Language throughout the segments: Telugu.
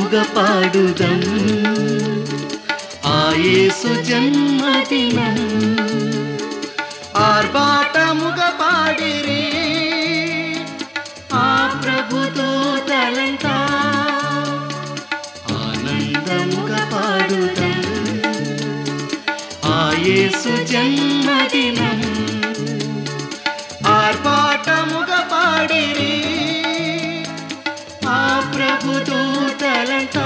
ఆనందముగా పాడుదం ఆ యేసు జన్మదినం ఆర్భాటముగా పాడిరి ఆ ప్రభుదూతలంతా ఆనందముగా పాడుదం ఆ యేసు జన్మదినం ఆర్భాటముగా పాడిరి ఆ ప్రభుదూతలంతా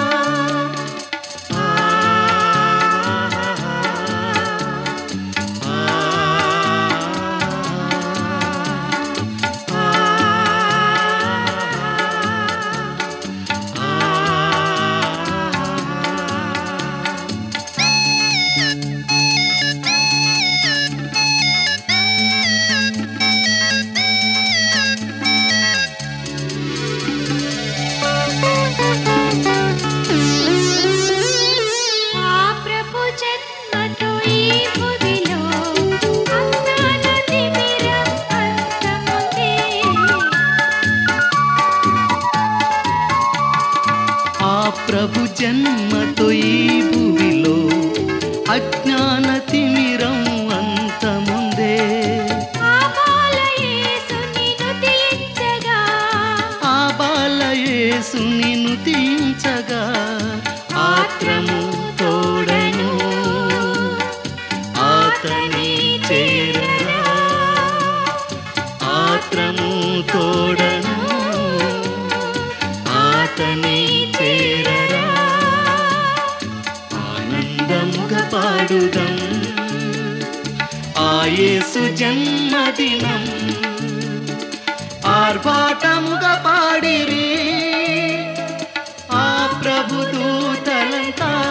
ప్రభు జన్మతో ఈ భూమిలో అజ్ఞాన తిమిరం అంతముందే ఆ బాల యేసుని నుతించగా ఆత్రము తోడను ఆతని చేరరా ఆత్రము తోడను ఆతని చేరరా ఆనందముగా పాడుదం ఆ యేసు జన్మదినం ఆర్భాటముగా పాడిరి ఆ ప్రభుదూతలంతా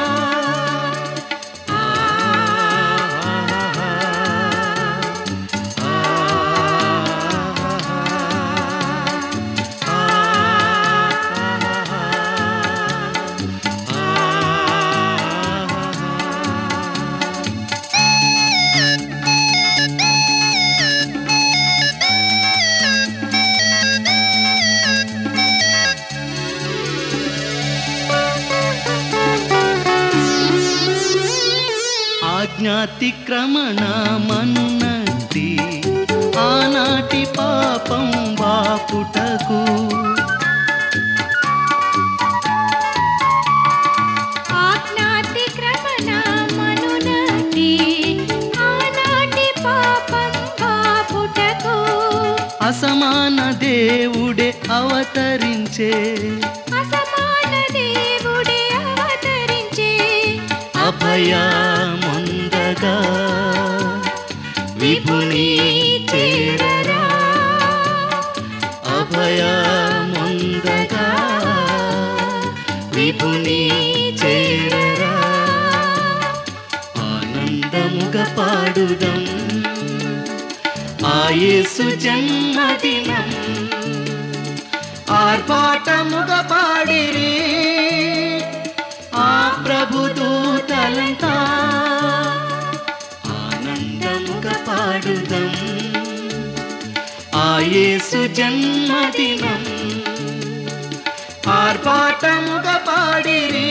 ఆజ్ఞాతిక్రమణ మనునట్టి ఆనాటి పాపం వాపుటకు ఆజ్ఞాతిక్రమణ మనునట్టి ఆనాటి పాపం వాపుటకు అసమాన దేవుడే అవతరించే అభయముందగా విభుని చేరరా అభయముందగా విభుని చేరరా ఆనందముగా పాడుదం ఆ యేసు జన్మదినం ఆర్భాటముగా పాడిరి ఆ ప్రభుదూతలంతా ఆనందముగా పాడుదం ఆ యేసు జన్మదినం ఆర్భాటముగా పాడిరి